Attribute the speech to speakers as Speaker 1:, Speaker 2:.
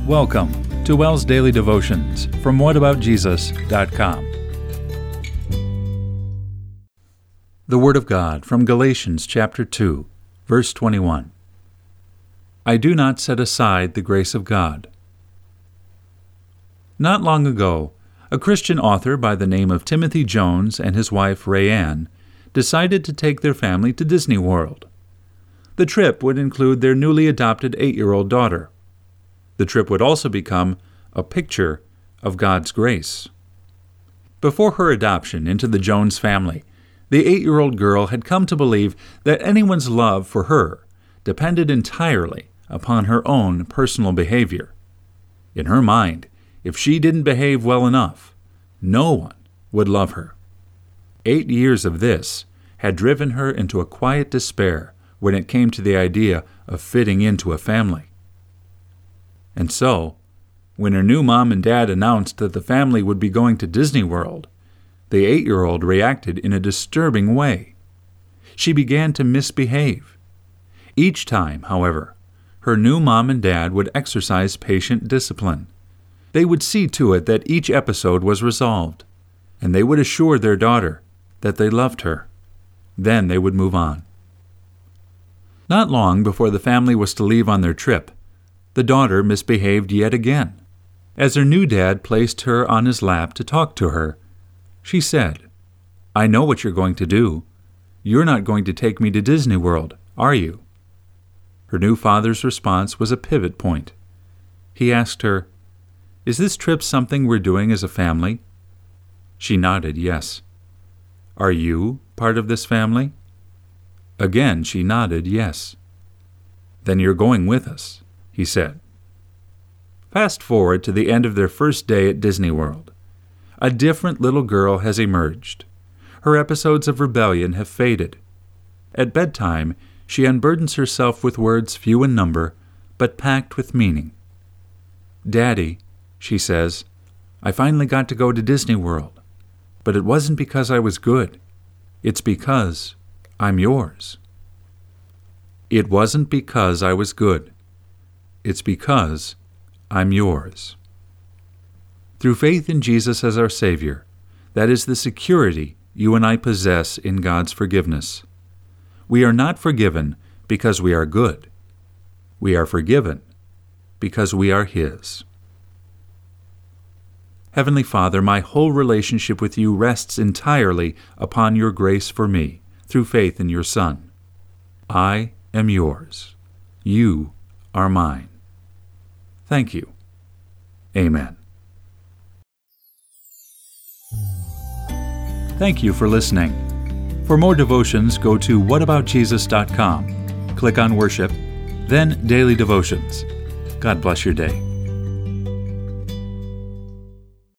Speaker 1: Welcome to WELS Daily Devotions from whataboutjesus.com. The Word of God from Galatians chapter 2, verse 21. I do not set aside the grace of God. Not long ago, a Christian author by the name of Timothy Jones and his wife Rayanne decided to take their family to Disney World. The trip would include their newly adopted 8-year-old daughter. The trip would also become a picture of God's grace. Before her adoption into the Jones family, the 8-year-old girl had come to believe that anyone's love for her depended entirely upon her own personal behavior. In her mind, if she didn't behave well enough, no one would love her. 8 years of this had driven her into a quiet despair when it came to the idea of fitting into a family. And so, when her new mom and dad announced that the family would be going to Disney World, the 8-year-old reacted in a disturbing way. She began to misbehave. Each time, however, her new mom and dad would exercise patient discipline. They would see to it that each episode was resolved, and they would assure their daughter that they loved her. Then they would move on. Not long before the family was to leave on their trip, the daughter misbehaved yet again. As her new dad placed her on his lap to talk to her, she said, "I know what you're going to do. You're not going to take me to Disney World, are you?" Her new father's response was a pivot point. He asked her, "Is this trip something we're doing as a family?" She nodded yes. "Are you part of this family?" Again, she nodded yes. "Then you're going with us," he said. Fast forward to the end of their first day at Disney World. A different little girl has emerged. Her episodes of rebellion have faded. At bedtime, she unburdens herself with words few in number, but packed with meaning. "Daddy," she says, "I finally got to go to Disney World. But it wasn't because I was good. It's because I'm yours." It wasn't because I was good. It's because I'm yours. Through faith in Jesus as our Savior, that is the security you and I possess in God's forgiveness. We are not forgiven because we are good. We are forgiven because we are His. Heavenly Father, my whole relationship with you rests entirely upon your grace for me through faith in your Son. I am yours. You are mine. Thank you. Amen. Thank you for listening. For more devotions, go to whataboutjesus.com. Click on Worship, then Daily Devotions. God bless your day.